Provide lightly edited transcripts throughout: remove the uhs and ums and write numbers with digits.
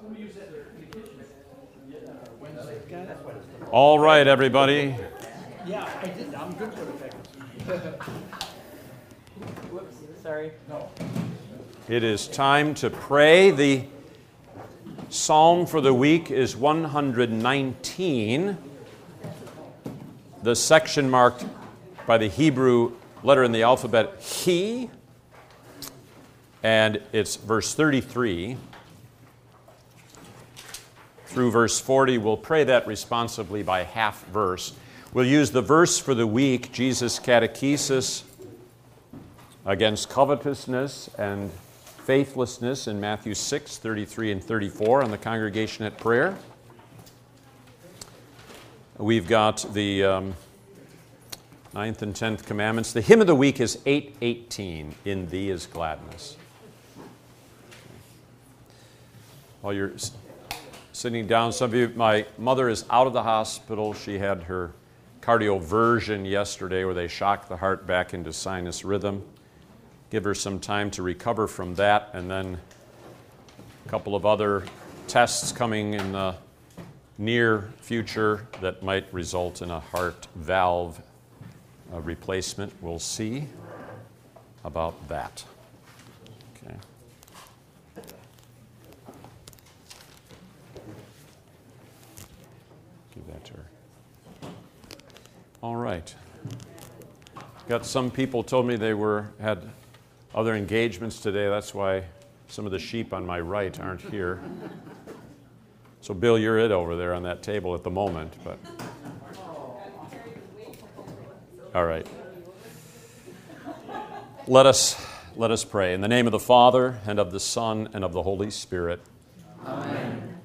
All right, everybody. Yeah, I did. I'm good for the papers. Whoops, sorry. No. It is time to pray. The psalm for the week is 119, the section marked by the Hebrew letter in the alphabet, He, and it's verse 33 through verse 40. We'll pray that responsively by half verse. We'll use the verse for the week, Jesus' catechesis against covetousness and faithlessness in Matthew 6, 33 and 34 on the congregation at prayer. We've got the 9th and 10th commandments. The hymn of the week is 818, In Thee is Gladness. While you're sitting down, some of you, my mother is out of the hospital. She had her cardioversion yesterday where they shocked the heart back into sinus rhythm. Give her some time to recover from that, and then a couple of other tests coming in the near future that might result in a heart valve replacement. We'll see about that. Okay. Give that to her. All right. Got some people told me they had other engagements today. That's why some of the sheep on my right aren't here. So, Bill, you're it over there on that table at the moment. But all right. Let us pray. In the name of the Father, and of the Son, and of the Holy Spirit. Amen.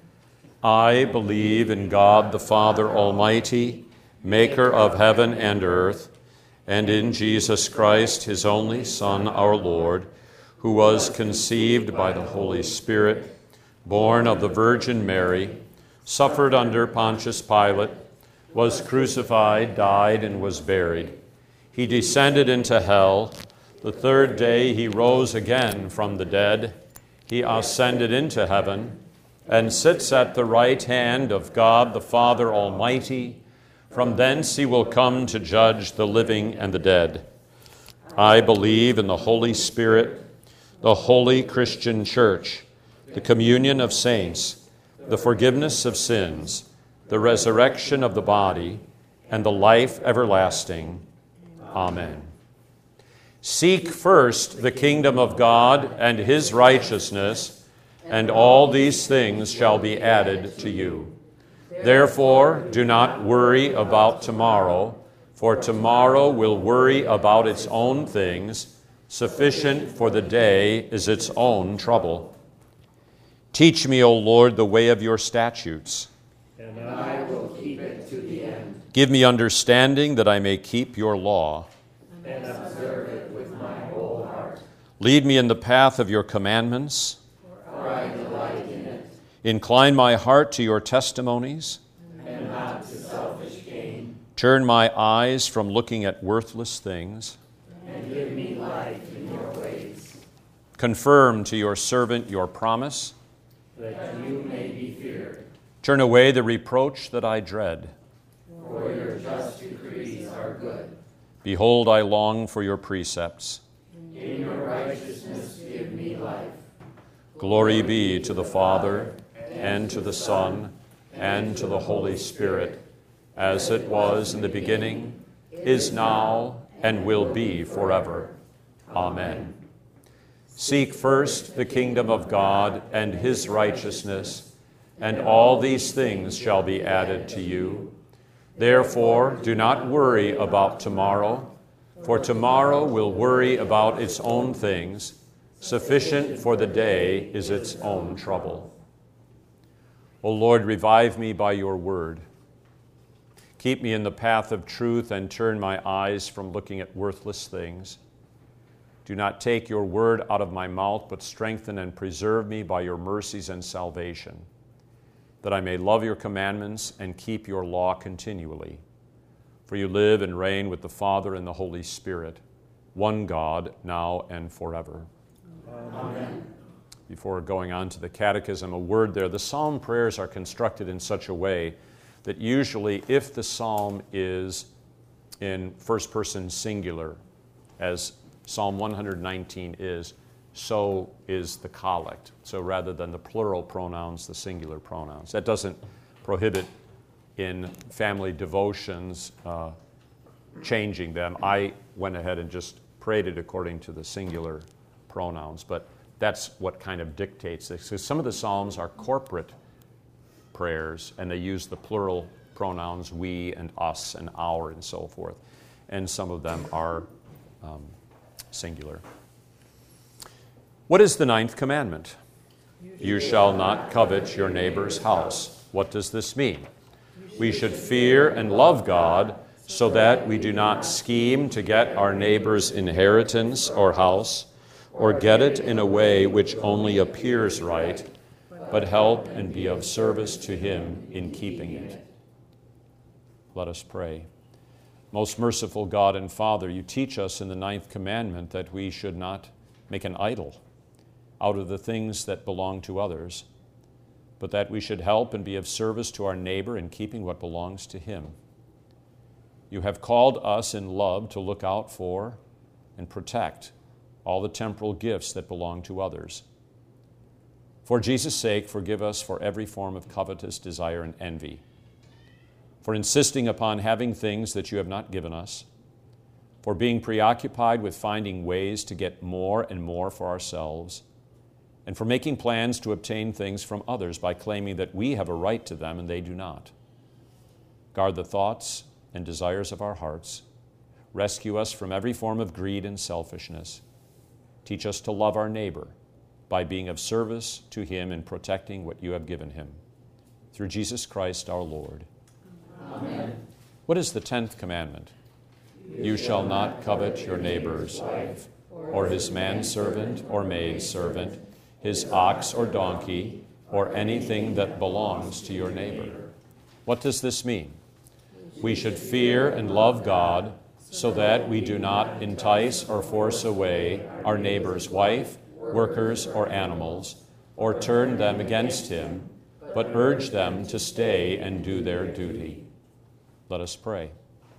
I believe in God the Father Almighty, maker of heaven and earth, and in Jesus Christ, his only Son, our Lord, who was conceived by the Holy Spirit, born of the Virgin Mary, suffered under Pontius Pilate, was crucified, died, and was buried. He descended into hell. The third day he rose again from the dead. He ascended into heaven and sits at the right hand of God the Father Almighty. From thence he will come to judge the living and the dead. I believe in the Holy Spirit, the holy Christian Church, the communion of saints, the forgiveness of sins, the resurrection of the body, and the life everlasting. Amen. Seek first the kingdom of God and his righteousness, and all these things shall be added to you. Therefore, do not worry about tomorrow, for tomorrow will worry about its own things. Sufficient for the day is its own trouble. Teach me, O Lord, the way of your statutes, and I will keep it to the end. Give me understanding that I may keep your law, and observe it with my whole heart. Lead me in the path of your commandments, for I delight in it. Incline my heart to your testimonies, and not to selfish gain. Turn my eyes from looking at worthless things, and give me life in your ways. Confirm to your servant your promise, that you may be feared. Turn away the reproach that I dread. For your just decrees are good. Behold, I long for your precepts. In your righteousness give me life. Glory be to the Father, and to the Son, and to the Holy Spirit, as it was in the beginning, is now, and will be forever. Amen. Seek first the kingdom of God and his righteousness, and all these things shall be added to you. Therefore, do not worry about tomorrow, for tomorrow will worry about its own things. Sufficient for the day is its own trouble. O Lord, revive me by your word. Keep me in the path of truth and turn my eyes from looking at worthless things. Do not take your word out of my mouth, but strengthen and preserve me by your mercies and salvation, that I may love your commandments and keep your law continually. For you live and reign with the Father and the Holy Spirit, one God, now and forever. Amen. before going on to the catechism, a word there. The psalm prayers are constructed in such a way that usually if the psalm is in first person singular, as Psalm 119 is, so is the collect. So rather than the plural pronouns, the singular pronouns. That doesn't prohibit in family devotions changing them. I went ahead and just prayed it according to the singular pronouns, but that's what kind of dictates this. So some of the psalms are corporate prayers, and they use the plural pronouns we and us and our and so forth, and some of them are singular. What is the ninth commandment? You shall not covet your neighbor's house. What does this mean? We should fear and love God so that we do not scheme to get our neighbor's inheritance or house, or get it in a way which only appears right, but help and be of service to him in keeping it. Let us pray. Most merciful God and Father, you teach us in the ninth commandment that we should not make an idol out of the things that belong to others, but that we should help and be of service to our neighbor in keeping what belongs to him. You have called us in love to look out for and protect all the temporal gifts that belong to others. For Jesus' sake, forgive us for every form of covetous desire and envy, for insisting upon having things that you have not given us, for being preoccupied with finding ways to get more and more for ourselves, and for making plans to obtain things from others by claiming that we have a right to them and they do not. Guard the thoughts and desires of our hearts. Rescue us from every form of greed and selfishness. Teach us to love our neighbor by being of service to him in protecting what you have given him. Through Jesus Christ our Lord. Amen. What is the 10th commandment? You shall not covet your neighbor's wife, or his manservant or maidservant, his ox or donkey, or anything that belongs to your neighbor. What does this mean? We should fear and love God so that we do not entice or force away our neighbor's wife, workers, or animals, or turn them against him, but urge them to stay and do their duty. Let us pray.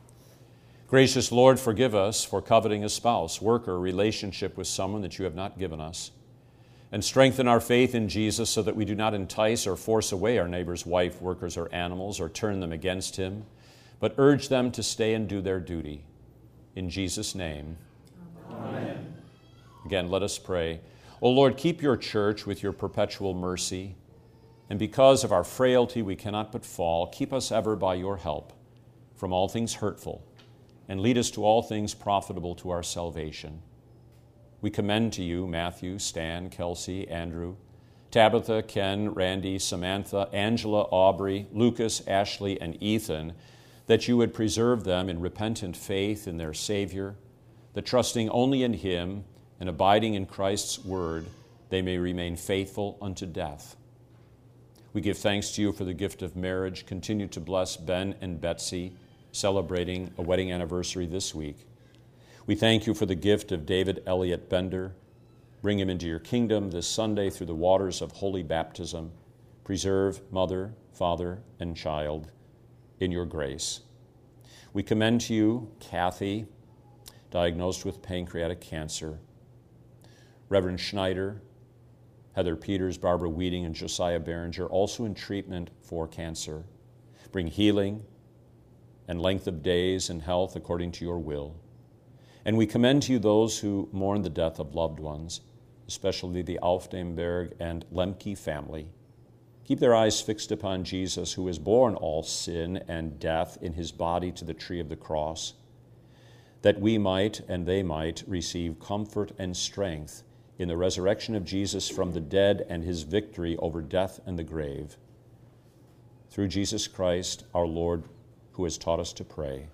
Gracious Lord, forgive us for coveting a spouse, worker, relationship with someone that you have not given us, and strengthen our faith in Jesus so that we do not entice or force away our neighbor's wife, workers, or animals, or turn them against him, but urge them to stay and do their duty. In Jesus' name. Amen. Again, let us pray. O Lord, keep your church with your perpetual mercy, and because of our frailty we cannot but fall, keep us ever by your help from all things hurtful, and lead us to all things profitable to our salvation. We commend to you Matthew, Stan, Kelsey, Andrew, Tabitha, Ken, Randy, Samantha, Angela, Aubrey, Lucas, Ashley, and Ethan, that you would preserve them in repentant faith in their Savior, that trusting only in him and abiding in Christ's word, they may remain faithful unto death. We give thanks to you for the gift of marriage. Continue to bless Ben and Betsy, celebrating a wedding anniversary this week. We thank you for the gift of David Elliott Bender. Bring him into your kingdom this Sunday through the waters of holy baptism. Preserve mother, father, and child in your grace. We commend to you Kathy, diagnosed with pancreatic cancer, Reverend Schneider, Heather Peters, Barbara Weeding, and Josiah Behringer, also in treatment for cancer. Bring healing and length of days and health according to your will. And we commend to you those who mourn the death of loved ones, especially the Aufdenberg and Lemke family. Keep their eyes fixed upon Jesus, who has borne all sin and death in his body to the tree of the cross, that we might and they might receive comfort and strength in the resurrection of Jesus from the dead and his victory over death and the grave. Through Jesus Christ, our Lord, who has taught us to pray.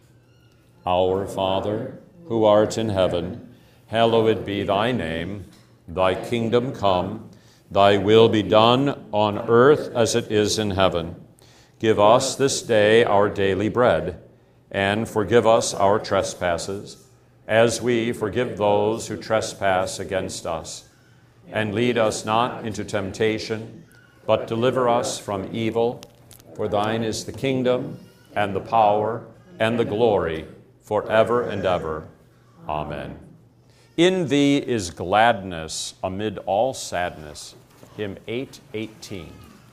Our Father, who art in heaven, hallowed be thy name. Thy kingdom come, thy will be done on earth as it is in heaven. Give us this day our daily bread, and forgive us our trespasses, as we forgive those who trespass against us. and lead us not into temptation, but deliver us from evil. For thine is the kingdom, and the power, and the glory, forever and ever. Amen. In thee is gladness amid all sadness. Hymn 818.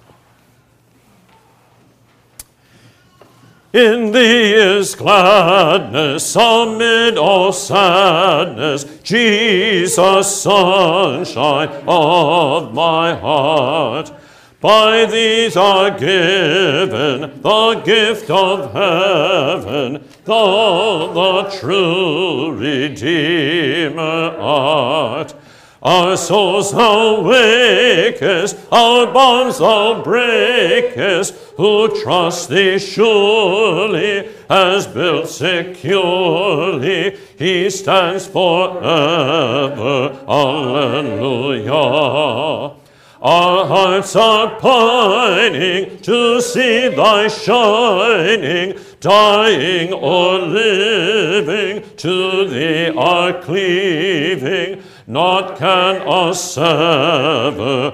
In thee is gladness amid all sadness, Jesus, sunshine of my heart. By thee are given the gift of heaven, thou the true Redeemer art. Our souls thou wakest, our bonds thou breakest, who trust thee surely, as built securely, he stands forever. Alleluia. Our hearts are pining to see thy shining, dying or living, to thee are cleaving, naught can us sever.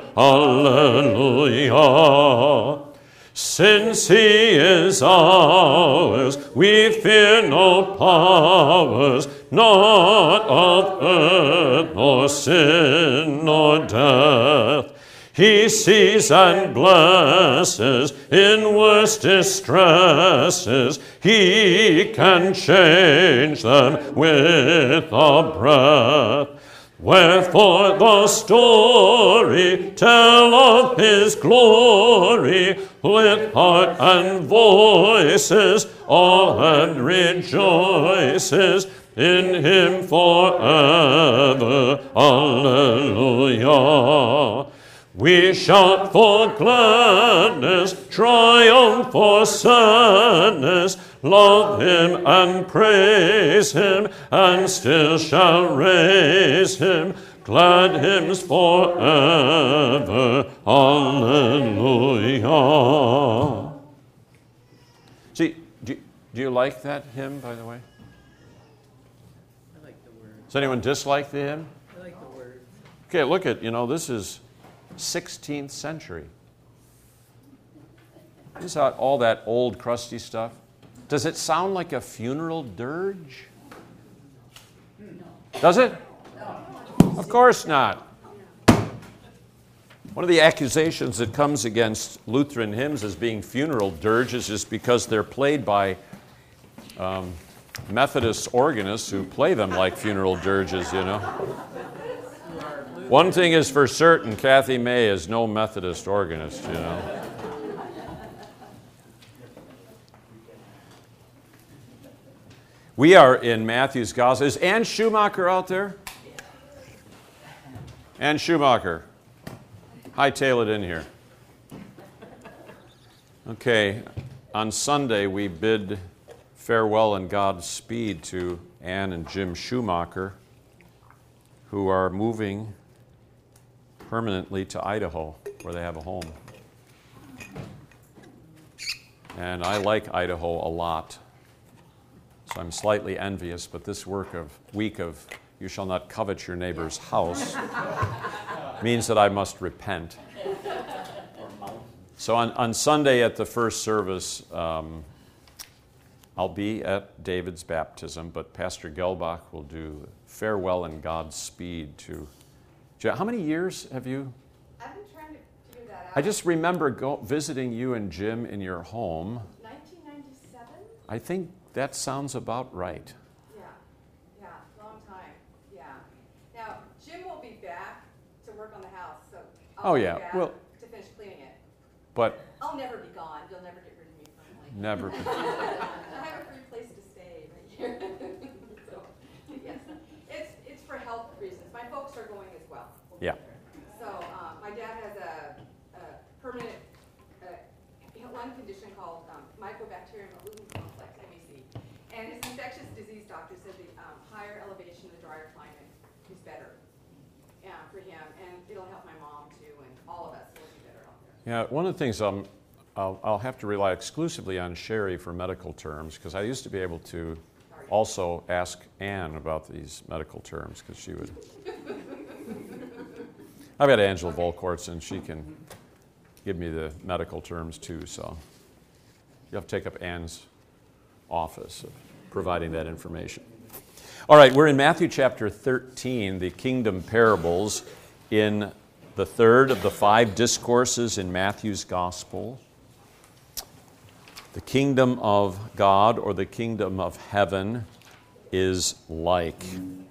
Alleluia. Since he is ours, we fear no powers, not of earth, nor sin, nor death. He sees and blesses in worst distresses. He can change them with a breath. Wherefore the story tell of his glory, with heart and voices all heaven rejoices in him forever. Alleluia. We shout for gladness, triumph for sadness, love him and praise him, and still shall raise him, glad hymns forever. Alleluia. See, do you like that hymn, by the way? I like the words. Does anyone dislike the hymn? I like the words. Okay, look at, this is 16th century. This is all that old crusty stuff. Does it sound like a funeral dirge? Does it? Of course not. One of the accusations that comes against Lutheran hymns as being funeral dirges is because they're played by Methodist organists who play them like funeral dirges, One thing is for certain, Kathy May is no Methodist organist, We are in Matthew's Gospel. Is Ann Schumacher out there? Ann Schumacher. Hightail it in here. Okay, on Sunday we bid farewell and Godspeed to Ann and Jim Schumacher, who are moving permanently to Idaho, where they have a home. And I like Idaho a lot, so I'm slightly envious, but this week of you shall not covet your neighbor's house means that I must repent. So on Sunday at the first service, I'll be at David's baptism, but Pastor Gelbach will do farewell and Godspeed to... How many years have you? I've been trying to figure that out. I just remember visiting you and Jim in your home. 1997? I think that sounds about right. Yeah, long time, yeah. Now, Jim will be back to work on the house, so I'll be back to finish cleaning it. But I'll never be gone. You'll never get rid of me permanently. never. I have a free place to stay right here. So, yes, it's for health reasons. My folks are going as well. Yeah. So my dad has a permanent lung condition called Mycobacterium aluminum complex, MAC. And his infectious disease doctor said the higher elevation, the drier climate is better for him. And it'll help my mom too, and all of us will be better out there. Yeah, one of the things I'll have to rely exclusively on Sherry for medical terms, because I used to be able to also ask Ann about these medical terms, because she would... I've got Angela Volkorts, and she can give me the medical terms too, so you have to take up Ann's office of providing that information. All right, we're in Matthew chapter 13, the kingdom parables, in the third of the 5 discourses in Matthew's gospel. The kingdom of God, or the kingdom of heaven, is like.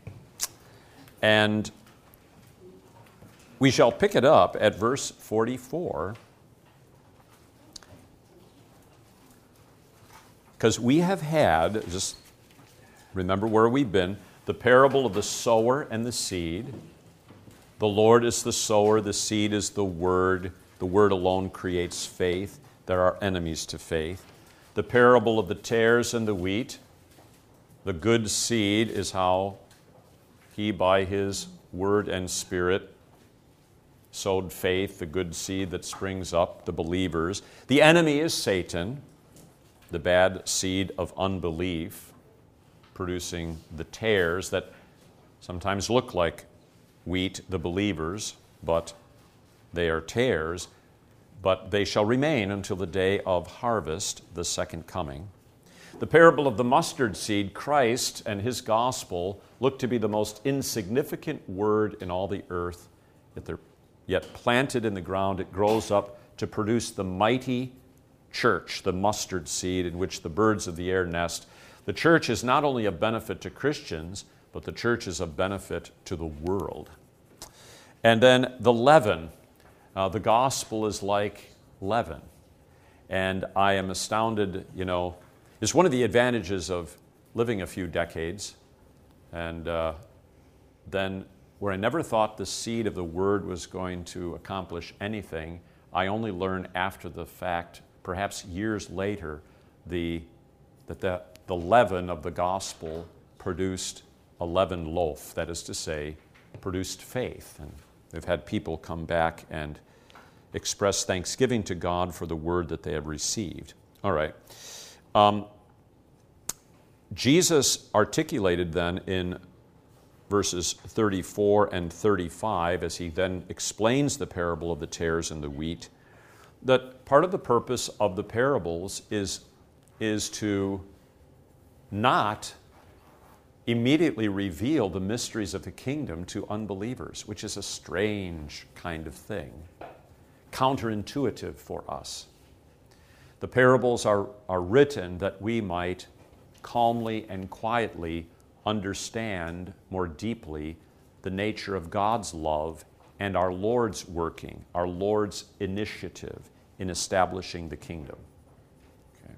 And we shall pick it up at verse 44, because we have had, just remember where we've been, the parable of the sower and the seed. The Lord is the sower, the seed is the Word. The Word alone creates faith. There are enemies to faith. The parable of the tares and the wheat. The good seed is how He, by His Word and Spirit, sowed faith, the good seed that springs up, the believers. The enemy is Satan, the bad seed of unbelief, producing the tares that sometimes look like wheat, the believers, but they are tares. But they shall remain until the day of harvest, the second coming. The parable of the mustard seed, Christ and His gospel look to be the most insignificant word in all the earth, yet planted in the ground, it grows up to produce the mighty church, the mustard seed in which the birds of the air nest. The church is not only a benefit to Christians, but the church is a benefit to the world. And then the leaven. The gospel is like leaven. And I am astounded, it's one of the advantages of living a few decades. And then where I never thought the seed of the word was going to accomplish anything, I only learned after the fact, perhaps years later, that the leaven of the gospel produced a leavened loaf, that is to say, produced faith. And we've had people come back and express thanksgiving to God for the word that they have received. All right. Jesus articulated then in verses 34 and 35, as he then explains the parable of the tares and the wheat, that part of the purpose of the parables is to not immediately reveal the mysteries of the kingdom to unbelievers, which is a strange kind of thing, counterintuitive for us. The parables are written that we might calmly and quietly understand more deeply the nature of God's love and our Lord's working, our Lord's initiative in establishing the kingdom. Okay.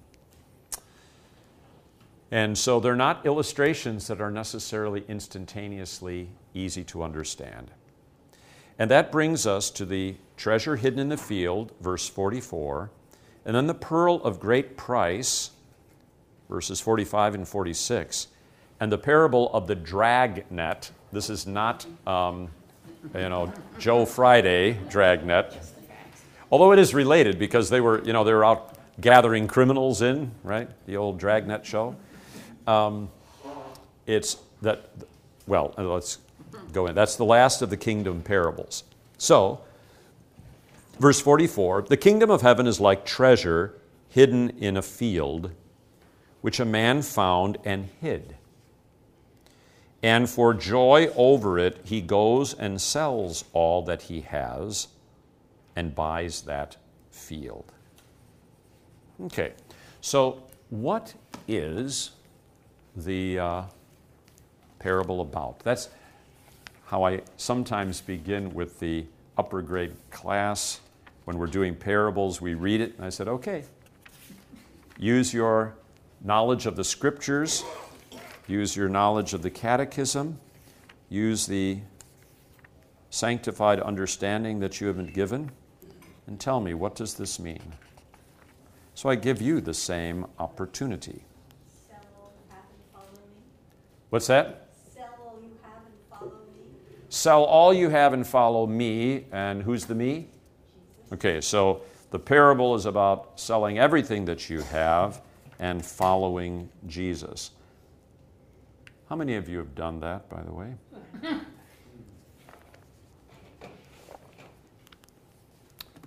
And so they're not illustrations that are necessarily instantaneously easy to understand. And that brings us to the treasure hidden in the field, verse 44, and then the pearl of great price, verses 45 and 46, and the parable of the dragnet. This is not, Joe Friday dragnet, although it is related because they were out gathering criminals in, right? The old dragnet show. Let's go in. That's the last of the kingdom parables. So, verse 44, the kingdom of heaven is like treasure hidden in a field, which a man found and hid. And for joy over it, he goes and sells all that he has and buys that field. Okay, so what is the parable about? That's how I sometimes begin with the upper grade class. When we're doing parables, we read it, and I said, okay, use your knowledge of the scriptures, use your knowledge of the catechism, use the sanctified understanding that you have been given, and tell me, what does this mean? So I give you the same opportunity. Sell all you have and follow me. What's that? Sell all you have and follow me. Sell all you have and follow me. And who's the me? Jesus. Okay, so the parable is about selling everything that you have and following Jesus. How many of you have done that, by the way?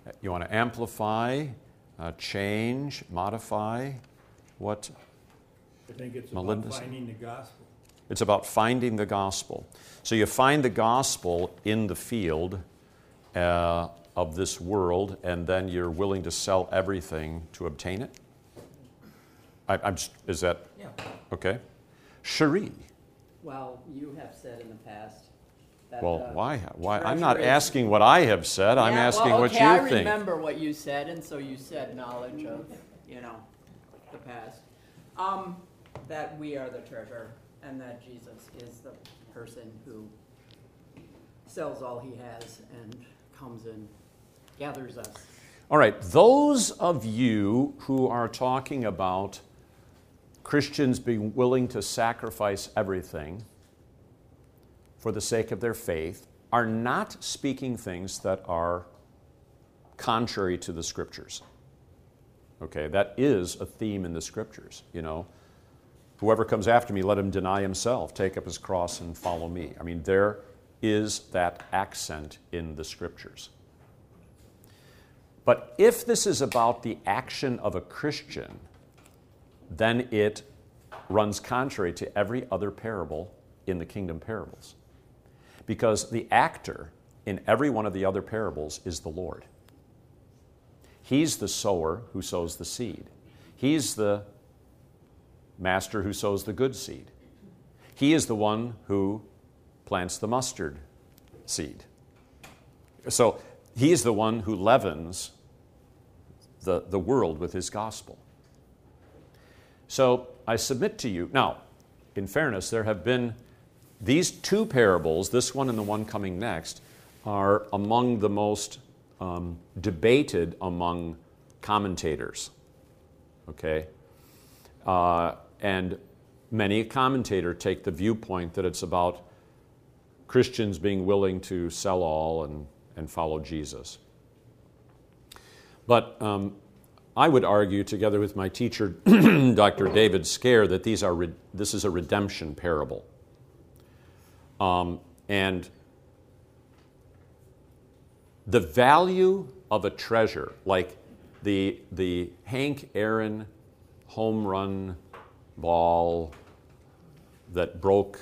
You want to amplify, change, modify? What? I think it's Melinda about said? finding the gospel. It's about finding the gospel. So you find the gospel in the field of this world, and then you're willing to sell everything to obtain it? Is that Yeah. okay? Cherie. Well, you have said in the past that. Well, why? I'm treasure not is- asking what I have said. I'm Yeah, asking well, what okay, you I think. remember what you said, and so you said knowledge of, the past. That we are the treasure, and that Jesus is the person who sells all he has and comes and gathers us. All right, those of you who are talking about Christians being willing to sacrifice everything for the sake of their faith are not speaking things that are contrary to the Scriptures. Okay, that is a theme in the Scriptures, Whoever comes after me, let him deny himself, take up his cross and follow me. I mean, there is that accent in the Scriptures. But if this is about the action of a Christian, then it runs contrary to every other parable in the kingdom parables. Because the actor in every one of the other parables is the Lord. He's the sower who sows the seed. He's the master who sows the good seed. He is the one who plants the mustard seed. So he is the one who leavens the world with his gospel. So I submit to you, now, in fairness, there have been these two parables, this one and the one coming next, are among the most debated among commentators. Okay? And many commentators take the viewpoint that it's about Christians being willing to sell all and follow Jesus. But I would argue, together with my teacher, Dr. David Scare, that this is a redemption parable. And the value of a treasure, like the Hank Aaron home run ball that broke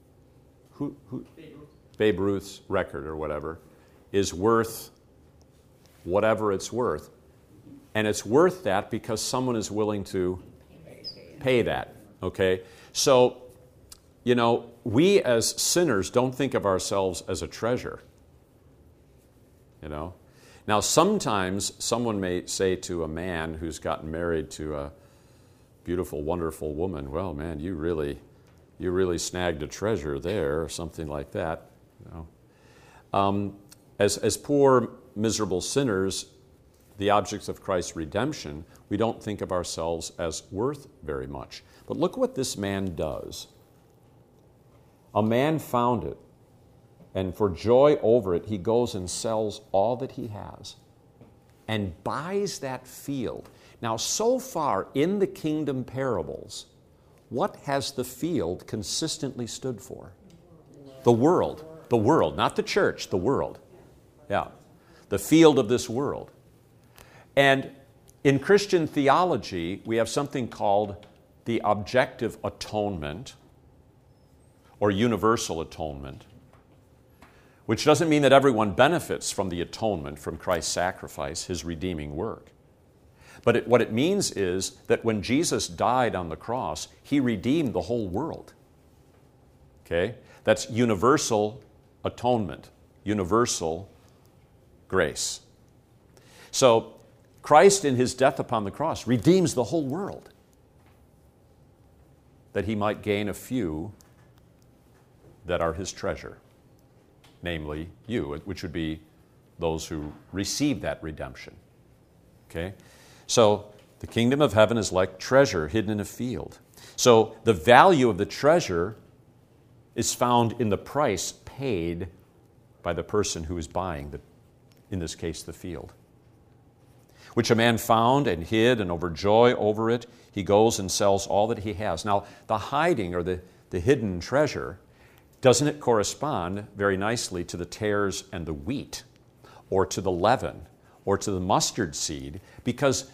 Babe Ruth's record or whatever, is worth whatever it's worth. And it's worth that because someone is willing to pay that, okay? So, we as sinners don't think of ourselves as a treasure, Now, sometimes someone may say to a man who's gotten married to a beautiful, wonderful woman, well, man, you really snagged a treasure there, or something like that, As poor, miserable sinners, the objects of Christ's redemption, we don't think of ourselves as worth very much. But look what this man does. A man found it, and for joy over it, he goes and sells all that he has and buys that field. Now, so far in the kingdom parables, what has the field consistently stood for? The world. The world, not the church, the world. Yeah. The field of this world. And in Christian theology, we have something called the objective atonement or universal atonement, which doesn't mean that everyone benefits from the atonement, from Christ's sacrifice, his redeeming work. But what it means is that when Jesus died on the cross, he redeemed the whole world. Okay? That's universal atonement, universal grace. So Christ in his death upon the cross redeems the whole world that he might gain a few that are his treasure, namely you, which would be those who receive that redemption. Okay? So the kingdom of heaven is like treasure hidden in a field. So the value of the treasure is found in the price paid by the person who is buying, in this case, the field. Which a man found and hid, and overjoyed over it, he goes and sells all that he has. Now, the hiding or the hidden treasure, doesn't it correspond very nicely to the tares and the wheat, or to the leaven, or to the mustard seed, because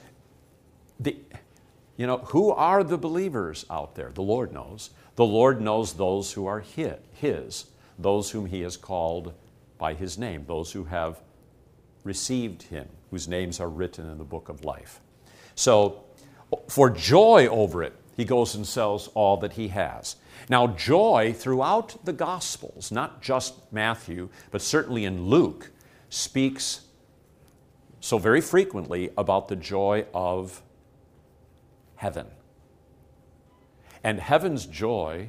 who are the believers out there? The Lord knows. The Lord knows those who are His, those whom He has called by His name, those who have received Him, whose names are written in the book of life. So, for joy over it, He goes and sells all that he has. Now, joy throughout the Gospels, not just Matthew, but certainly in Luke, speaks so very frequently about the joy of heaven. And heaven's joy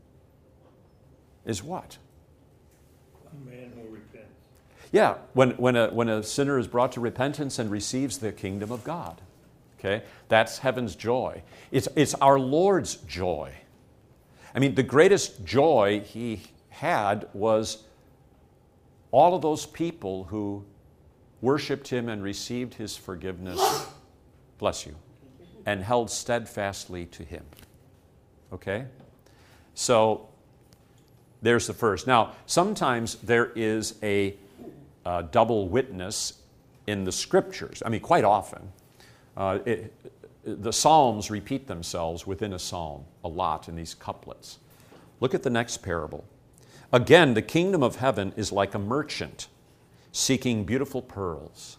is what? A man who repents. Yeah, when a sinner is brought to repentance and receives the kingdom of God. Okay? That's heaven's joy. It's our Lord's joy. I mean, the greatest joy He had was all of those people who worshiped Him and received His forgiveness, bless you, and held steadfastly to Him. Okay? So, there's the first. Now, sometimes there is a double witness in the Scriptures. I mean, quite often. The Psalms repeat themselves within a psalm a lot in these couplets. Look at the next parable. Again, the kingdom of heaven is like a merchant seeking beautiful pearls,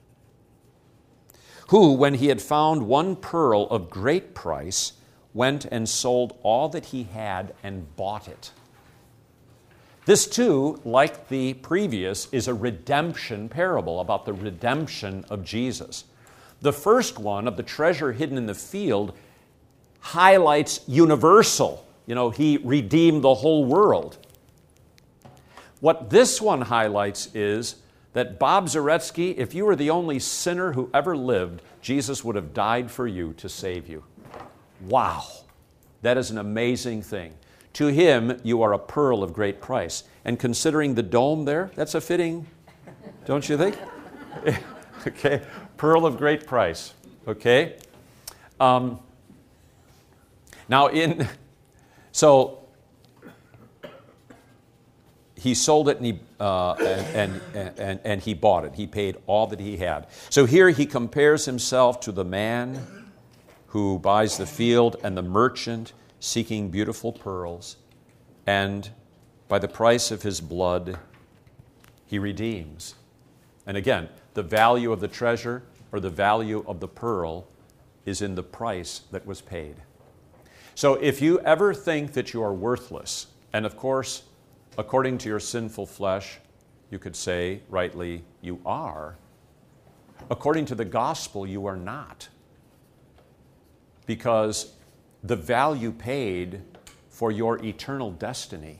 who, when he had found one pearl of great price, went and sold all that he had and bought it. This too, like the previous, is a redemption parable about the redemption of Jesus. The first one, of the treasure hidden in the field, highlights universal. He redeemed the whole world. What this one highlights is that Bob Zaretsky, if you were the only sinner who ever lived, Jesus would have died for you to save you. Wow. That is an amazing thing. To Him, you are a pearl of great price. And considering the dome there, that's a fitting, don't you think? Okay. Pearl of great price. Okay? So he sold it and he bought it. He paid all that he had. So here he compares himself to the man who buys the field and the merchant seeking beautiful pearls, and by the price of his blood he redeems. And again, the value of the treasure or the value of the pearl is in the price that was paid. So if you ever think that you are worthless, and of course, according to your sinful flesh, you could say, rightly, you are. According to the gospel, you are not. Because the value paid for your eternal destiny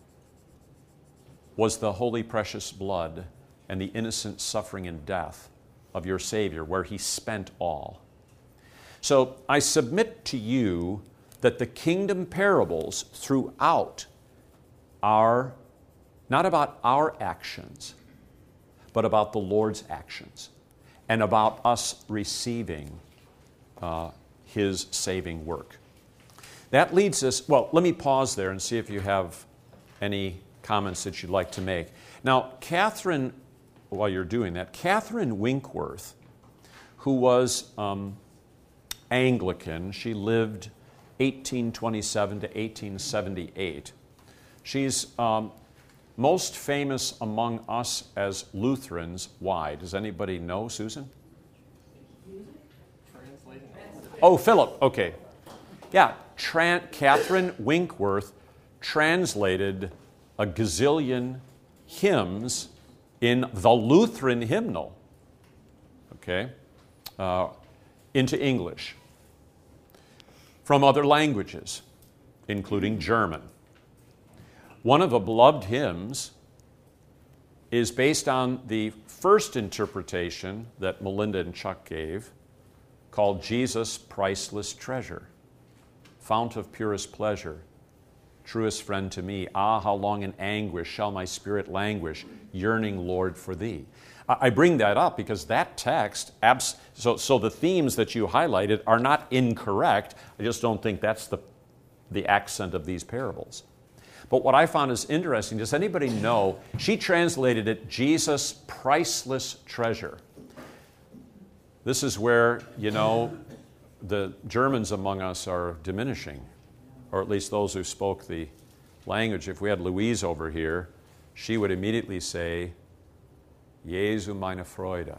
was the holy, precious blood and the innocent suffering and death of your Savior, where He spent all. So I submit to you that the kingdom parables throughout are not about our actions, but about the Lord's actions and about us receiving His saving work. That leads us, well, let me pause there and see if you have any comments that you'd like to make. Now, Catherine, while you're doing that, Catherine Winkworth, who was Anglican, she lived 1827 to 1878. She's most famous among us as Lutherans. Why? Does anybody know, Susan? Oh, Philip, okay. Yeah, Catherine Winkworth translated a gazillion hymns in the Lutheran hymnal, okay, into English from other languages, including German. One of the beloved hymns is based on the first interpretation that Melinda and Chuck gave, called Jesus, Priceless Treasure, Fount of purest pleasure, truest friend to me. Ah, how long in anguish shall my spirit languish, yearning, Lord, for Thee. I bring that up because that text, so the themes that you highlighted are not incorrect. I just don't think that's the accent of these parables. But what I found is interesting, does anybody know, she translated it Jesus, Priceless Treasure. This is where, the Germans among us are diminishing, or at least those who spoke the language. If we had Louise over here, she would immediately say, Jesu meine Freude.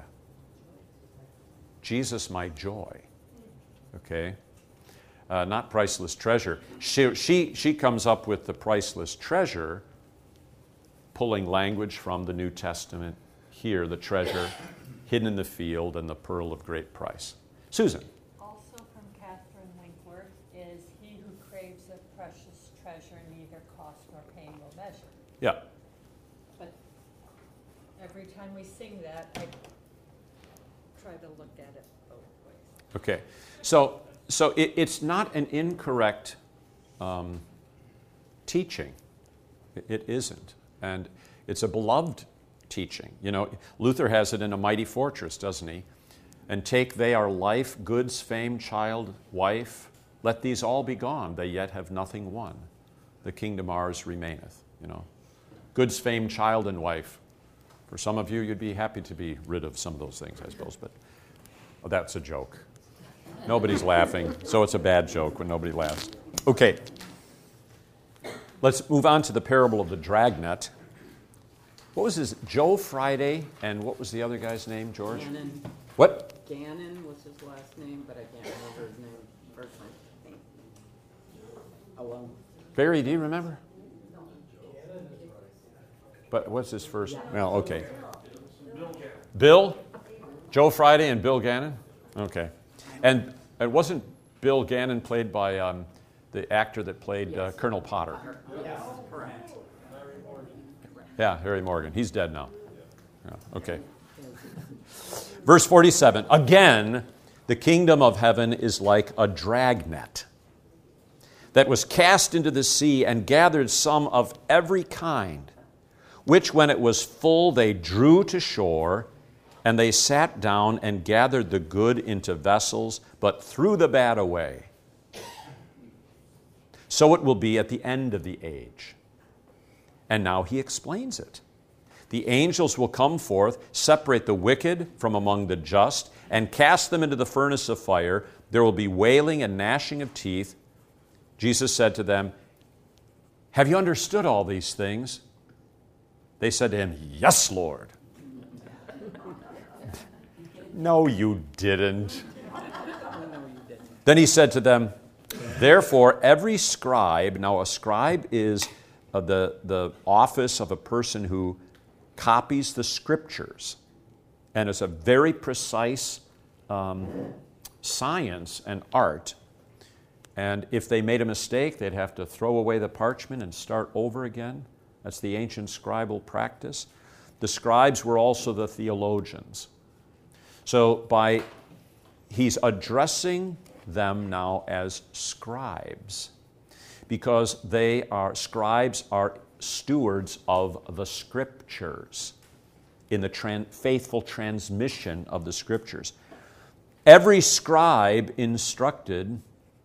Jesus, my joy. Okay? Not priceless treasure. She comes up with the priceless treasure, pulling language from the New Testament. Here, the treasure hidden in the field and the pearl of great price. Susan. Also from Catherine Winkworth is, he who craves a precious treasure neither cost nor pain will measure. Yeah. But every time we sing that, I try to look at it both ways. Okay. So it's not an incorrect teaching. It isn't. And it's a beloved teaching. Luther has it in A Mighty Fortress, doesn't he? And take they our life, goods, fame, child, wife, let these all be gone, they yet have nothing won. The kingdom ours remaineth, Goods, fame, child, and wife. For some of you, you'd be happy to be rid of some of those things, I suppose, but that's a joke. Nobody's laughing, so it's a bad joke when nobody laughs. Okay. Let's move on to the parable of the dragnet. What was his? Joe Friday, and what was the other guy's name, George? Gannon. What? Gannon was his last name, but I can't remember his name first name. Oh, well. Barry, do you remember? But what's his first? Well, okay. Bill? Joe Friday and Bill Gannon? Okay. And wasn't Bill Gannon played by the actor that played Colonel Potter? Yes, correct. Yeah, Harry Morgan. He's dead now. Yeah, okay. Verse 47. Again, the kingdom of heaven is like a dragnet that was cast into the sea and gathered some of every kind, which when it was full they drew to shore, and they sat down and gathered the good into vessels, but threw the bad away. So it will be at the end of the age. And now he explains it. The angels will come forth, separate the wicked from among the just, and cast them into the furnace of fire. There will be wailing and gnashing of teeth. Jesus said to them, have you understood all these things? They said to him, yes, Lord. No, you didn't. Then he said to them, therefore, every scribe, now a scribe is the office of a person who copies the scriptures, and it's a very precise science and art. And if they made a mistake, they'd have to throw away the parchment and start over again. That's the ancient scribal practice. The scribes were also the theologians. So he's addressing them now as scribes, because scribes are stewards of the scriptures in the faithful transmission of the scriptures. Every scribe instructed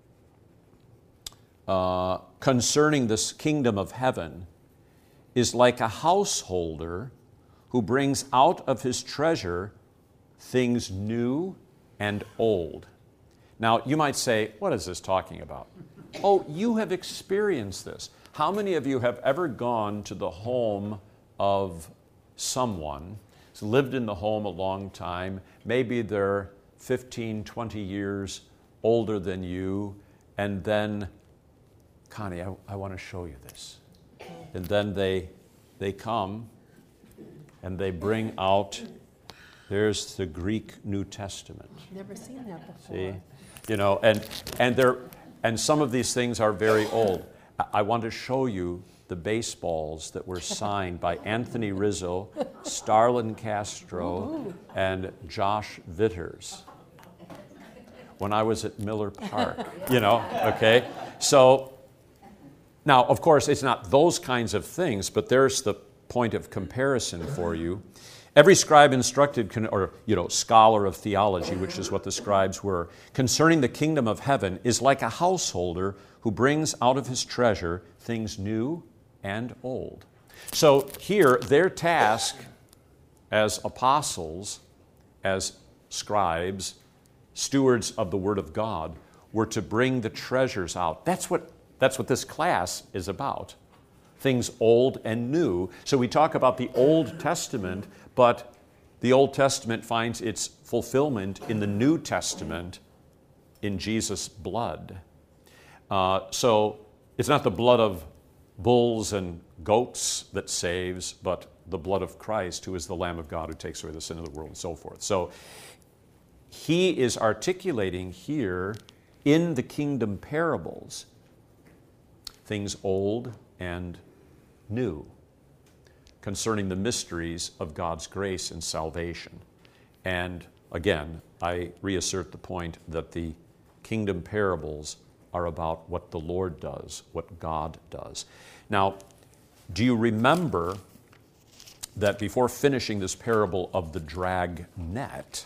concerning this kingdom of heaven is like a householder who brings out of his treasure things new and old. Now, you might say, what is this talking about? Oh, you have experienced this. How many of you have ever gone to the home of someone who's lived in the home a long time? Maybe they're 15, 20 years older than you, and then, Connie, I want to show you this. And then they come and they bring out, there's the Greek New Testament. Never seen that before. See? And some of these things are very old. I want to show you the baseballs that were signed by Anthony Rizzo, Starlin Castro, and Josh Vitters when I was at Miller Park, okay? So, now, of course, it's not those kinds of things, but there's the point of comparison for you. Every scribe instructed, scholar of theology, which is what the scribes were, concerning the kingdom of heaven is like a householder who brings out of his treasure things new and old. So here, their task as apostles, as scribes, stewards of the Word of God, were to bring the treasures out. That's what this class is about. Things old and new. So we talk about the Old Testament, but the Old Testament finds its fulfillment in the New Testament in Jesus' blood. So it's not the blood of bulls and goats that saves, but the blood of Christ, who is the Lamb of God who takes away the sin of the world, and so forth. So he is articulating here in the kingdom parables things old and new concerning the mysteries of God's grace and salvation. And again, I reassert the point that the kingdom parables are about what the Lord does, what God does. Now, do you remember that before finishing this parable of the drag net,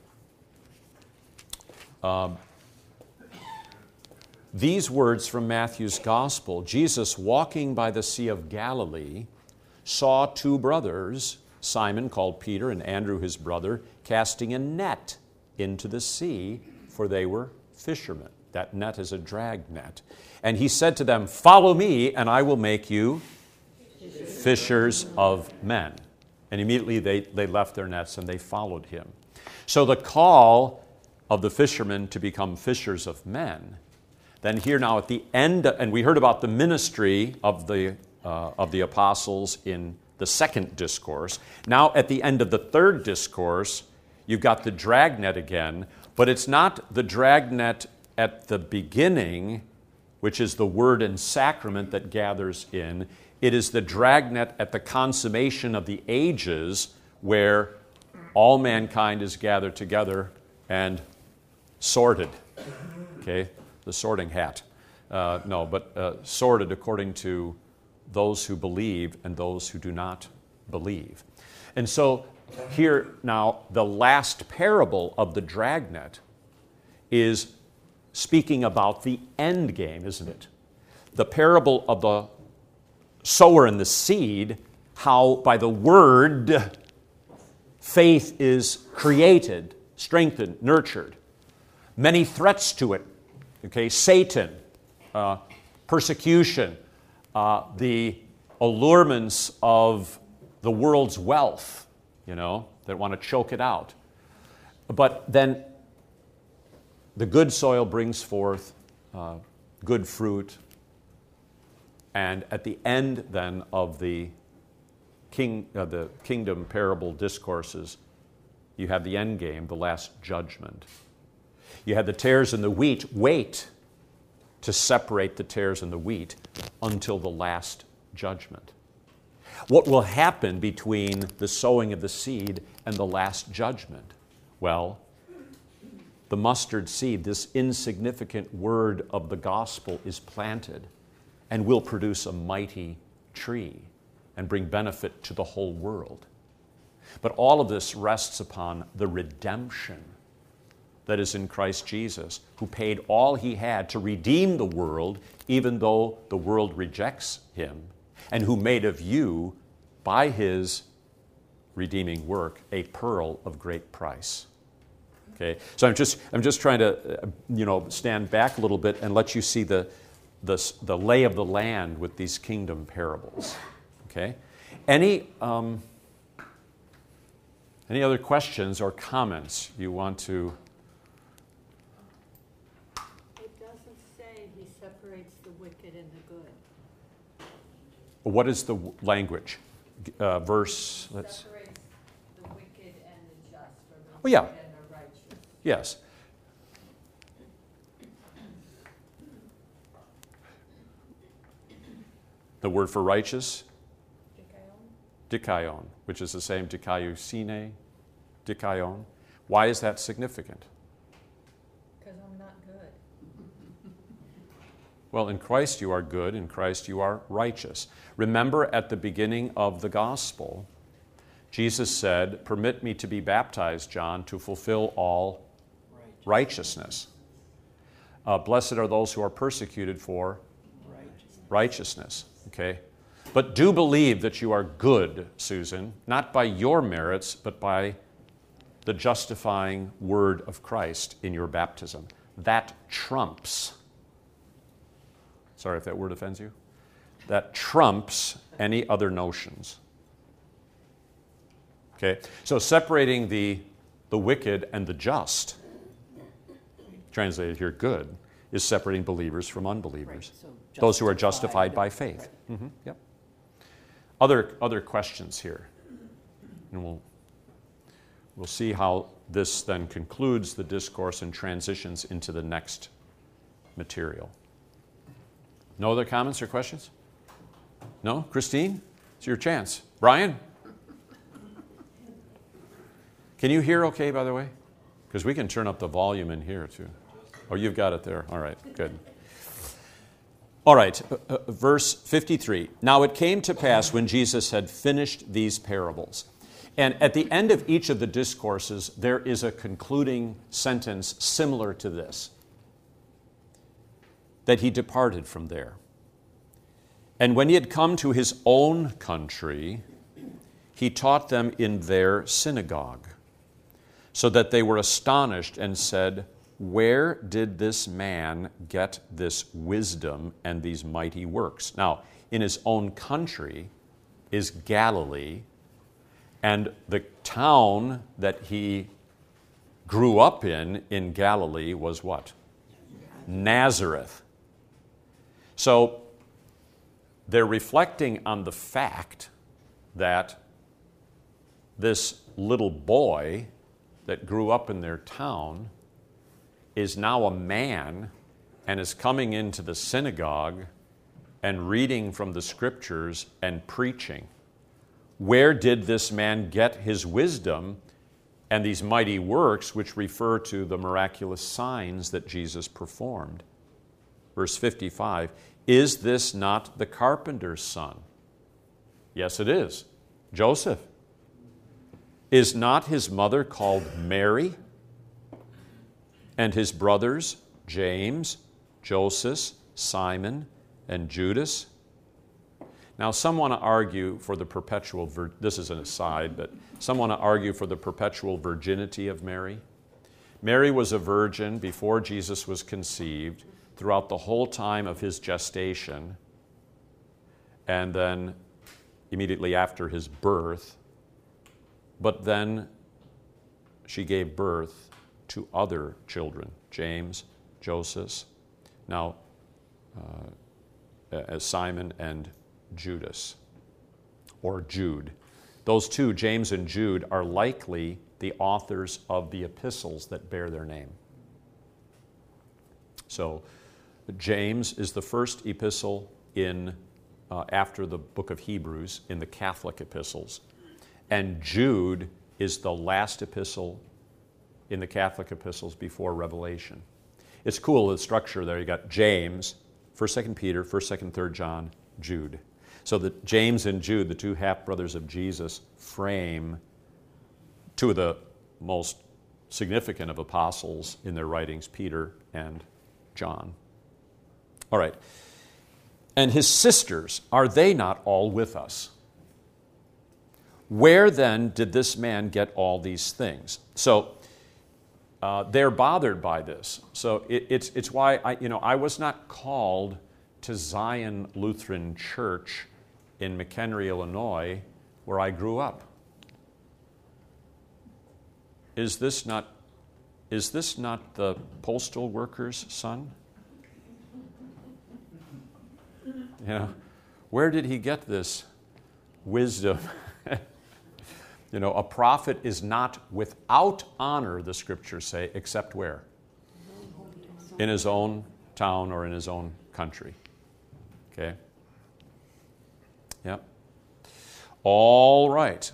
these words from Matthew's Gospel, Jesus, walking by the Sea of Galilee, saw two brothers, Simon called Peter and Andrew his brother, casting a net into the sea, for they were fishermen. That net is a drag net. And he said to them, "Follow me, and I will make you fishers of men." And immediately they left their nets and they followed him. So the call of the fishermen to become fishers of men. Then here now at the end, and we heard about the ministry of the apostles in the second discourse. Now at the end of the third discourse, you've got the dragnet again, but it's not the dragnet at the beginning, which is the word and sacrament that gathers in. It is the dragnet at the consummation of the ages, where all mankind is gathered together and sorted. Okay, the sorting hat. Sorted according to those who believe and those who do not believe. And so here now, the last parable of the dragnet is speaking about the end game, isn't it? The parable of the sower and the seed, how by the word faith is created, strengthened, nurtured. Many threats to it. Okay, Satan, persecution, the allurements of the world's wealth, that want to choke it out. But then the good soil brings forth good fruit. And at the end then of the kingdom parable discourses, you have the end game, the last judgment. You have the tares and the wheat. Wait to separate the tares and the wheat until the last judgment. What will happen between the sowing of the seed and the last judgment? Well, the mustard seed, this insignificant word of the gospel, is planted and will produce a mighty tree and bring benefit to the whole world. But all of this rests upon the redemption that is in Christ Jesus, who paid all he had to redeem the world, even though the world rejects him, and who made of you, by his redeeming work, a pearl of great price. Okay, so I'm just trying to stand back a little bit and let you see the lay of the land with these kingdom parables. Okay, any other questions or comments you want to? It doesn't say he separates the wicked and the good. What is the language? Verse. Separates the wicked and the just, or the Oh, yeah. good and the righteous. Yes. The word for righteous? Dikaion, which is the same dikaiosine, dikaion. Why is that significant? Because I'm not good. Well, in Christ you are good, in Christ you are righteous. Remember at the beginning of the gospel, Jesus said, "Permit me to be baptized, John, to fulfill all righteousness. Blessed are those who are persecuted for righteousness." Okay? But do believe that you are good, Susan, not by your merits, but by the justifying word of Christ in your baptism. That trumps, sorry if that word offends you, that trumps any other notions. Okay, so separating the wicked and the just, translated here good, is separating believers from unbelievers. Right, so Those who are justified by faith. Yep. Other questions here, and we'll see how this then concludes the discourse and transitions into the next material. No other comments or questions? No? Christine? It's your chance. Brian? Can you hear okay, by the way? Because we can turn up the volume in here, too. Oh, you've got it there. All right, good. All right, verse 53. Now it came to pass when Jesus had finished these parables. And at the end of each of the discourses, there is a concluding sentence similar to this, that he departed from there. And when he had come to his own country, he taught them in their synagogue, so that they were astonished and said, "Where did this man get this wisdom and these mighty works?" Now, in his own country is Galilee, and the town that he grew up in Galilee was what? Nazareth. So they're reflecting on the fact that this little boy that grew up in their town is now a man and is coming into the synagogue and reading from the scriptures and preaching. Where did this man get his wisdom and these mighty works, which refer to the miraculous signs that Jesus performed? Verse 55, is this not the carpenter's son? Yes, it is. Joseph. Is not his mother called Mary? And his brothers, James, Joseph, Simon, and Judas? Now, some want to argue for the perpetual, this is an aside, but some want to argue for the perpetual virginity of Mary. Mary was a virgin before Jesus was conceived, throughout the whole time of his gestation, and then immediately after his birth. But then she gave birth to other children, James, Joseph, now as Simon and Judas, or Jude. Those two, James and Jude, are likely the authors of the epistles that bear their name. So James is the first epistle in after the book of Hebrews in the Catholic epistles, and Jude is the last epistle in the Catholic epistles before Revelation. It's cool, the structure there. You got James, 1st, 2nd Peter, 1st, 2nd, 3rd John, Jude. So that James and Jude, the two half-brothers of Jesus, frame two of the most significant of apostles in their writings, Peter and John. All right. And his sisters, are they not all with us? Where then did this man get all these things? So they're bothered by this. So it's why I was not called to Zion Lutheran Church in McHenry, Illinois, where I grew up. Is this not the postal worker's son? Where did he get this wisdom? A prophet is not without honor, the scriptures say, except where? In his own town or in his own country. Okay? Yep. All right.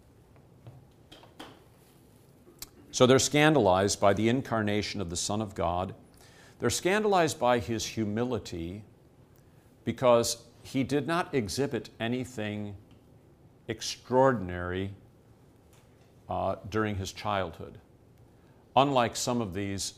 So they're scandalized by the incarnation of the Son of God. They're scandalized by his humility because he did not exhibit anything extraordinary during his childhood. Unlike some of these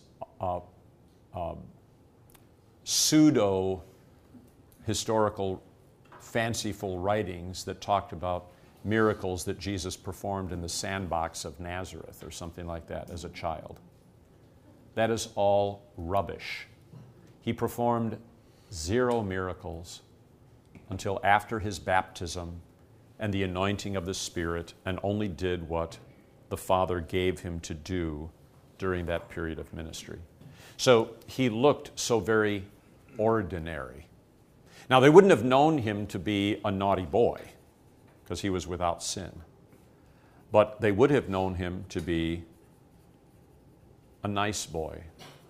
pseudo-historical, fanciful writings that talked about miracles that Jesus performed in the sandbox of Nazareth or something like that as a child. That is all rubbish. He performed 0 miracles until after his baptism and the anointing of the Spirit, and only did what the Father gave him to do during that period of ministry. So he looked so very ordinary. Now, they wouldn't have known him to be a naughty boy because he was without sin. But they would have known him to be a nice boy.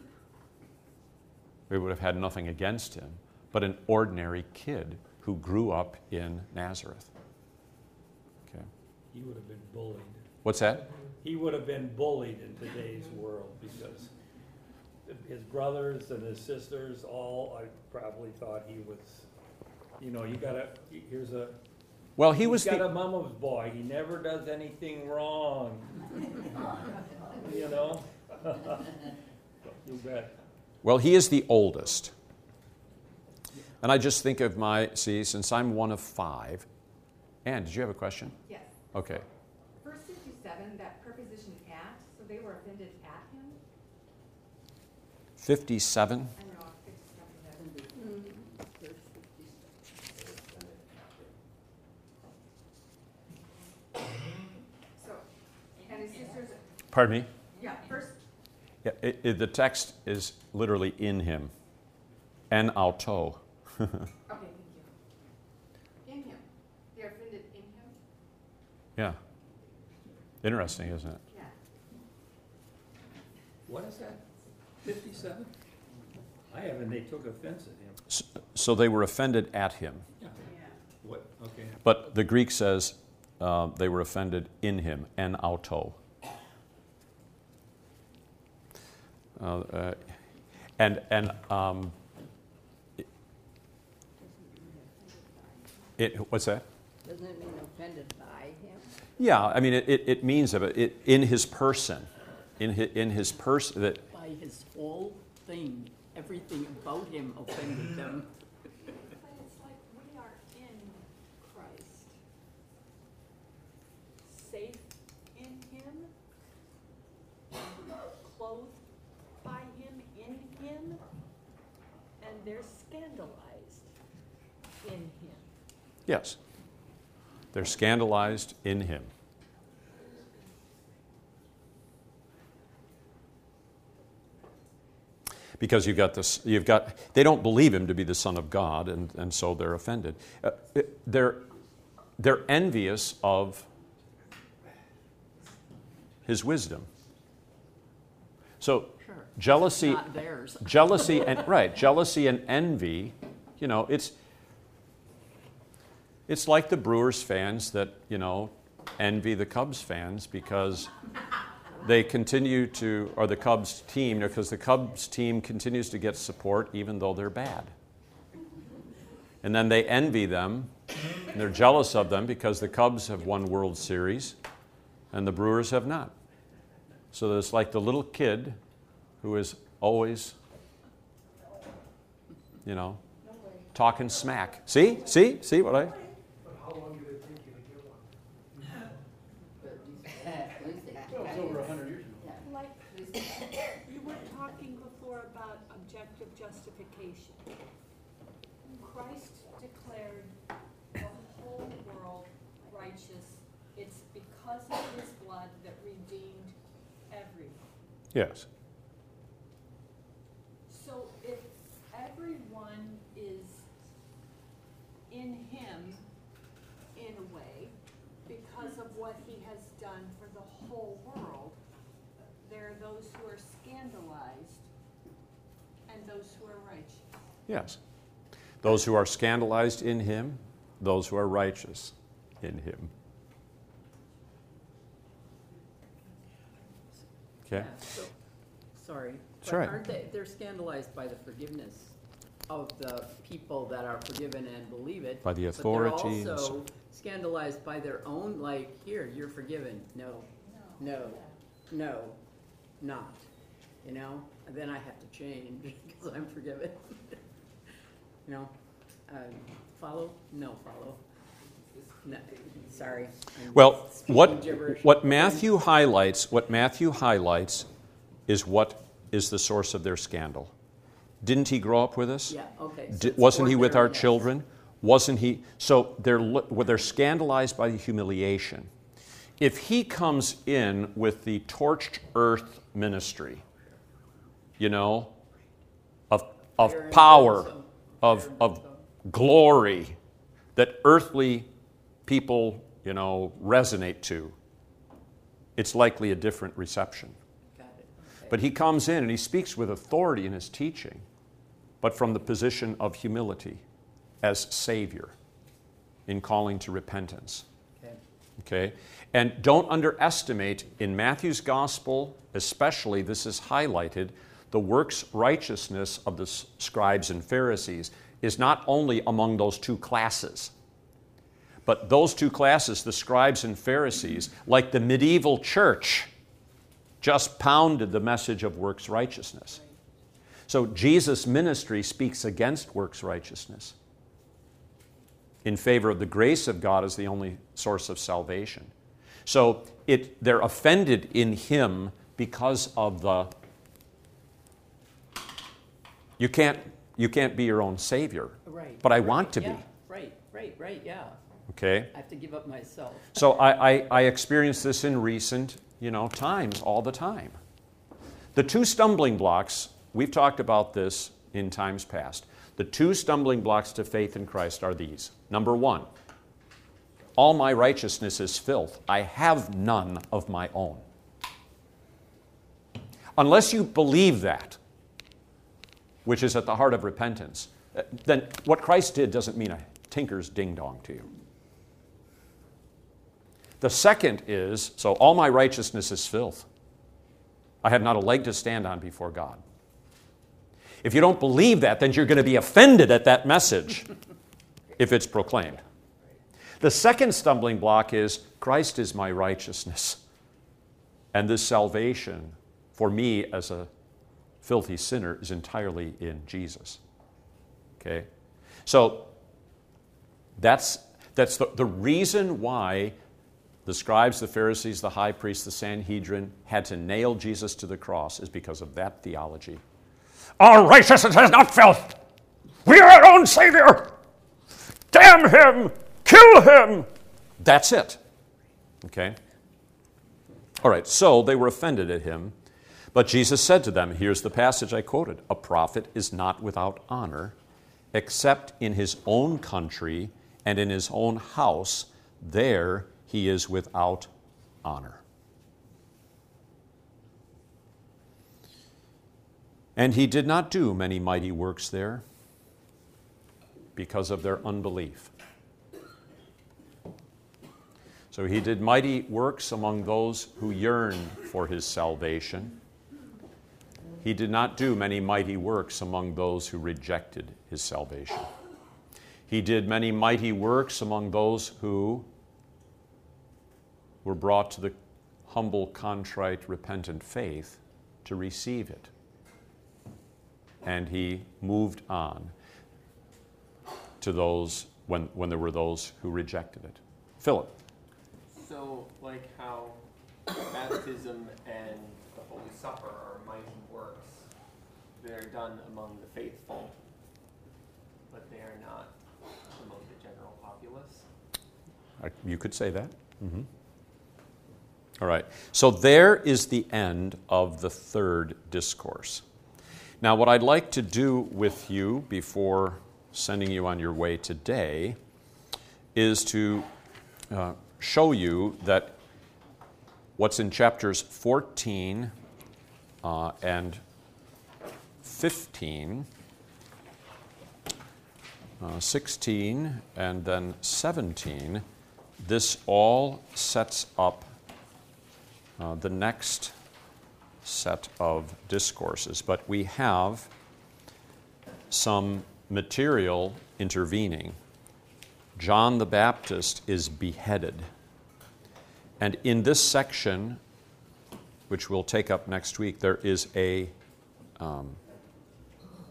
They would have had nothing against him, but an ordinary kid who grew up in Nazareth. Okay. He would have been bullied. What's that? He would have been bullied in today's world because his brothers and his sisters all, I probably thought he was, Well, he he's was got a mama's boy. He never does anything wrong. You know? You bet. Well, he is the oldest. And I just think of since I'm one of 5. Ann, did you have a question? Yes. Okay. Verse 57, that preposition at, so they were offended at him? 57. I don't know, 57. So, and his sisters, Pardon me? yeah, first, Yeah, the text is literally in him. En auto. okay, thank you. In him. They're offended in him? Yeah. Interesting, isn't it? Yeah. What is that? 57? They took offense at him. So they were offended at him. Yeah. What? Okay. But the Greek says they were offended in him, en auto. What's that? Doesn't it mean offended by him? Yeah, I mean, it means of it in his person. In his person, that By his whole thing, everything about him offended them. But it's like we are in Christ, safe in him, clothed by him, in him, and they're scandalized in him. yes, they're scandalized in him. Because they don't believe him to be the Son of God, and so they're offended. They're envious of his wisdom. So Sure. jealousy, Not theirs. jealousy and envy, it's like the Brewers fans that, envy the Cubs fans because they continue to, or the Cubs team, because the Cubs team continues to get support even though they're bad. And then they envy them, and they're jealous of them because the Cubs have won World Series and the Brewers have not. So it's like the little kid who is always, talking smack. See what I... But how long did it take you to get one? Well, it's over 100 years ago. Like, you were talking before about objective justification. Christ declared the whole world righteous. It's because of his blood that redeemed everyone. Yes. So if everyone is in him, in a way, because of what he has done for the whole world, there are those who are scandalized and those who are righteous. Yes. Those who are scandalized in him, those who are righteous in him. Okay? Yeah, sorry. That's But right. aren't they're scandalized by the forgiveness of the people that are forgiven and believe it. By the But authority and they're so- also scandalized by their own, here, you're forgiven. No, not. And then I have to change because I'm forgiven. Follow? No, follow. No, sorry. I'm Well, speaking gibberish. what Matthew highlights is what is the source of their scandal. Didn't he grow up with us? Yeah, okay. So it's Wasn't he with our ordinariness. children? Wasn't he? So they're scandalized by the humiliation. If he comes in with the torched earth ministry, you know, of Fire and power, brimstone. of Fire and of brimstone. glory that earthly people, you know, resonate to, it's likely a different reception. Got it. Okay. But he comes in and he speaks with authority in his teaching, but from the position of humility as Savior in calling to repentance. Okay. Okay? And don't underestimate, in Matthew's gospel especially, this is highlighted, the works righteousness of the scribes and Pharisees is not only among those two classes, but those two classes, the scribes and Pharisees, like the medieval church, just pounded the message of works righteousness. So Jesus' ministry speaks against works righteousness in favor of the grace of God as the only source of salvation. So they're offended in him because of the, you can't be your own Savior, Right. but I want to Yeah. be. Right, yeah. Okay? I have to give up myself. So I experience this in recent, times all the time. The two stumbling blocks, we've talked about this in times past. The two stumbling blocks to faith in Christ are these. Number one, all my righteousness is filth. I have none of my own. Unless you believe that, which is at the heart of repentance, then what Christ did doesn't mean a tinker's ding-dong to you. The second is, so all my righteousness is filth. I have not a leg to stand on before God. If you don't believe that, then you're going to be offended at that message if it's proclaimed. The second stumbling block is Christ is my righteousness. And this salvation for me as a filthy sinner is entirely in Jesus. Okay? So that's the reason why the scribes, the Pharisees, the high priests, the Sanhedrin had to nail Jesus to the cross is because of that theology. Our righteousness is not filth. We are our own Savior. Damn him. Kill him. That's it. Okay? All right, so they were offended at him. But Jesus said to them, here's the passage I quoted, a prophet is not without honor except in his own country and in his own house. There he is without honor. And he did not do many mighty works there because of their unbelief. So he did mighty works among those who yearned for his salvation. He did not do many mighty works among those who rejected his salvation. He did many mighty works among those who were brought to the humble, contrite, repentant faith to receive it. And he moved on to those when there were those who rejected it. Philip. So, like how baptism and the Holy Supper are mighty works, they're done among the faithful, but they are not among the general populace. You could say that. Mm-hmm. All right. So there is the end of the third discourse. Now, what I'd like to do with you before sending you on your way today is to show you that what's in chapters 14 and 15, 16, and then 17, this all sets up the next set of discourses. But we have some material intervening. John the Baptist is beheaded. And in this section, which we'll take up next week, there is a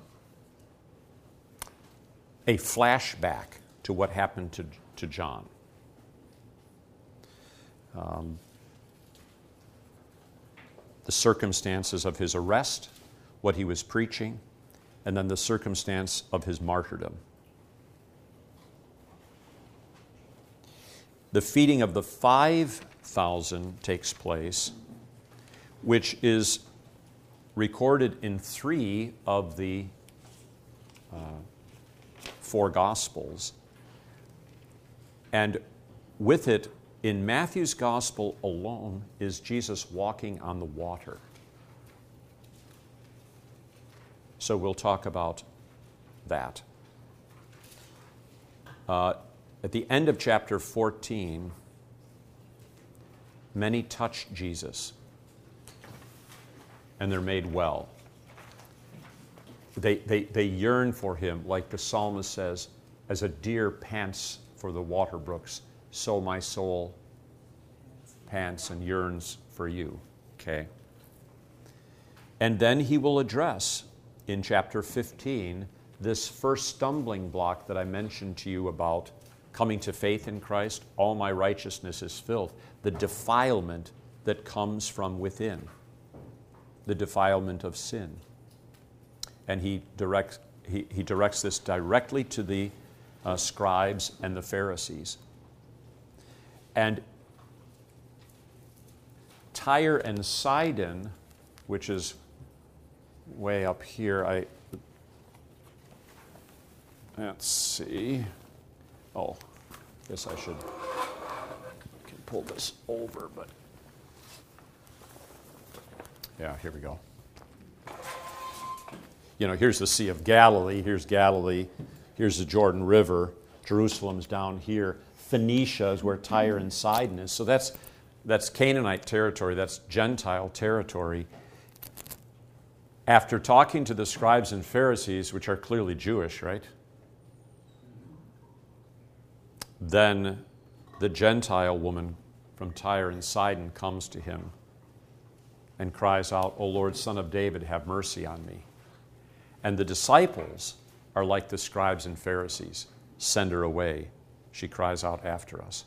flashback to what happened to John. the circumstances of his arrest, what he was preaching, and then the circumstance of his martyrdom. The feeding of the 5,000 takes place, which is recorded in 3 of the 4 Gospels. And with it, in Matthew's Gospel alone, is Jesus walking on the water. So we'll talk about that. At the end of chapter 14, many touch Jesus, and they're made well. They yearn for him, like the psalmist says, as a deer pants for the water brooks, so my soul pants and yearns for you. Okay. And then he will address in chapter 15 this first stumbling block that I mentioned to you about coming to faith in Christ. All my righteousness is filth. The defilement that comes from within, the defilement of sin. And he directs this directly to the scribes and the Pharisees. And Tyre and Sidon, which is way up here, let's see. Oh, I guess I can pull this over, but yeah, here we go. You know, here's the Sea of Galilee, here's the Jordan River, Jerusalem's down here. Phoenicia is where Tyre and Sidon is. So that's Canaanite territory, that's Gentile territory. After talking to the scribes and Pharisees, which are clearly Jewish, right? Then the Gentile woman from Tyre and Sidon comes to him and cries out, "O Lord, Son of David, have mercy on me." And the disciples are like the scribes and Pharisees. "Send her away. She cries out after us."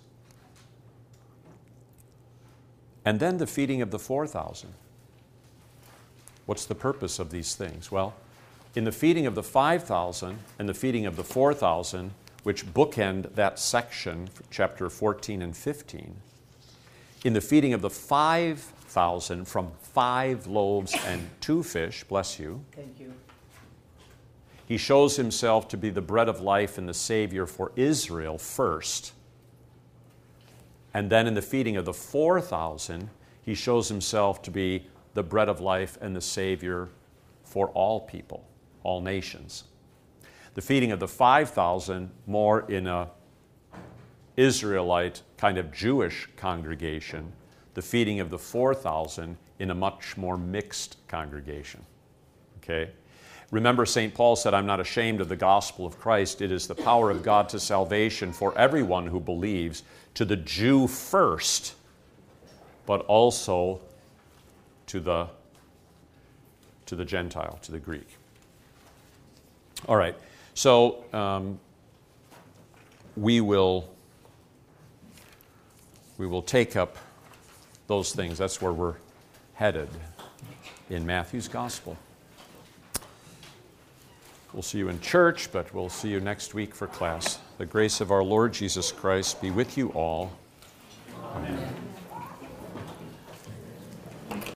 And then the feeding of the 4,000. What's the purpose of these things? Well, in the feeding of the 5,000 and the feeding of the 4,000, which bookend that section, chapter 14 and 15, in the feeding of the 5,000 from 5 loaves and 2 fish, bless you, Thank you. he shows himself to be the bread of life and the Savior for Israel first. And then in the feeding of the 4,000, he shows himself to be the bread of life and the Savior for all people, all nations. The feeding of the 5,000, more in a Israelite kind of Jewish congregation. The feeding of the 4,000 in a much more mixed congregation. Okay? Remember, St. Paul said, "I'm not ashamed of the gospel of Christ. It is the power of God to salvation for everyone who believes, to the Jew first, but also to the Gentile, to the Greek." All right, so we will take up those things. That's where we're headed in Matthew's gospel. We'll see you in church, but we'll see you next week for class. The grace of our Lord Jesus Christ be with you all. Amen.